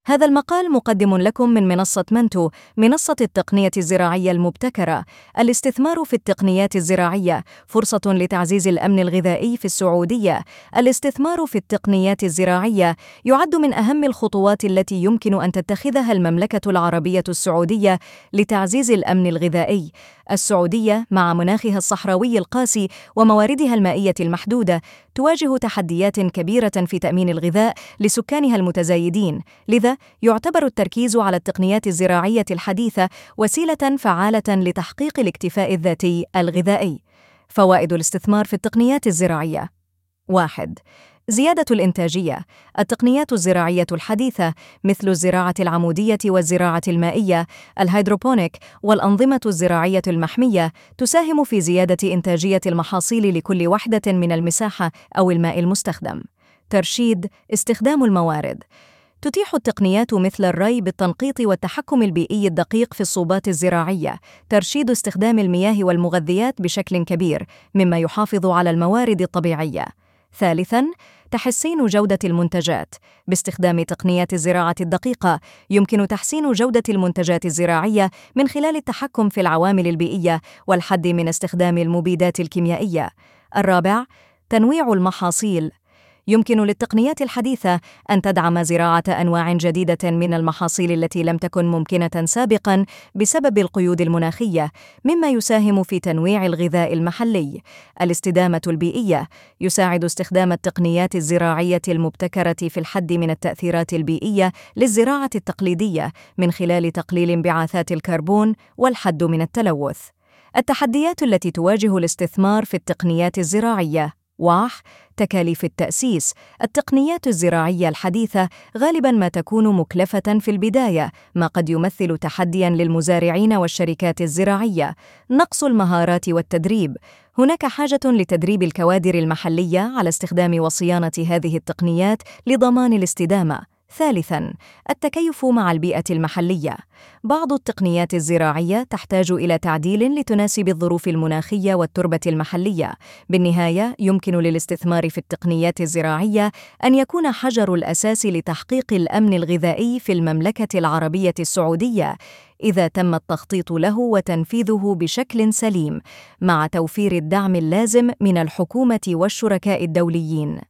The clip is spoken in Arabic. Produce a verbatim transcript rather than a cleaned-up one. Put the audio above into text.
هذا المقال مقدم لكم من منصة منتو، منصة التقنية الزراعية المبتكرة. الاستثمار في التقنيات الزراعية فرصة لتعزيز الأمن الغذائي في السعودية. الاستثمار في التقنيات الزراعية يعد من أهم الخطوات التي يمكن أن تتخذها المملكة العربية السعودية لتعزيز الأمن الغذائي. السعودية مع مناخها الصحراوي القاسي ومواردها المائية المحدودة تواجه تحديات كبيرة في تأمين الغذاء لسكانها المتزايدين، لذا يعتبر التركيز على التقنيات الزراعية الحديثة وسيلة فعالة لتحقيق الاكتفاء الذاتي الغذائي. فوائد الاستثمار في التقنيات الزراعية: واحد. زيادة الإنتاجية. التقنيات الزراعية الحديثة مثل الزراعة العمودية والزراعة المائية، الهيدروبونيك والأنظمة الزراعية المحمية تساهم في زيادة إنتاجية المحاصيل لكل وحدة من المساحة أو الماء المستخدم. ترشيد استخدام الموارد. تتيح التقنيات مثل الري بالتنقيط والتحكم البيئي الدقيق في الصوبات الزراعية ترشيد استخدام المياه والمغذيات بشكل كبير، مما يحافظ على الموارد الطبيعية. ثالثاً، تحسين جودة المنتجات. باستخدام تقنيات الزراعة الدقيقة يمكن تحسين جودة المنتجات الزراعية من خلال التحكم في العوامل البيئية والحد من استخدام المبيدات الكيميائية. الرابع، تنويع المحاصيل. يمكن للتقنيات الحديثة أن تدعم زراعة أنواع جديدة من المحاصيل التي لم تكن ممكنة سابقاً بسبب القيود المناخية، مما يساهم في تنويع الغذاء المحلي. الاستدامة البيئية. يساعد استخدام التقنيات الزراعية المبتكرة في الحد من التأثيرات البيئية للزراعة التقليدية من خلال تقليل انبعاثات الكربون والحد من التلوث. التحديات التي تواجه الاستثمار في التقنيات الزراعية: واحد. تكاليف التأسيس. التقنيات الزراعية الحديثة غالباً ما تكون مكلفة في البداية، ما قد يمثل تحدياً للمزارعين والشركات الزراعية. نقص المهارات والتدريب. هناك حاجة لتدريب الكوادر المحلية على استخدام وصيانة هذه التقنيات لضمان الاستدامة. ثالثاً، التكيف مع البيئة المحلية. بعض التقنيات الزراعية تحتاج إلى تعديل لتناسب الظروف المناخية والتربة المحلية. بالنهاية، يمكن للاستثمار في التقنيات الزراعية أن يكون حجر الأساس لتحقيق الأمن الغذائي في المملكة العربية السعودية، إذا تم التخطيط له وتنفيذه بشكل سليم، مع توفير الدعم اللازم من الحكومة والشركاء الدوليين.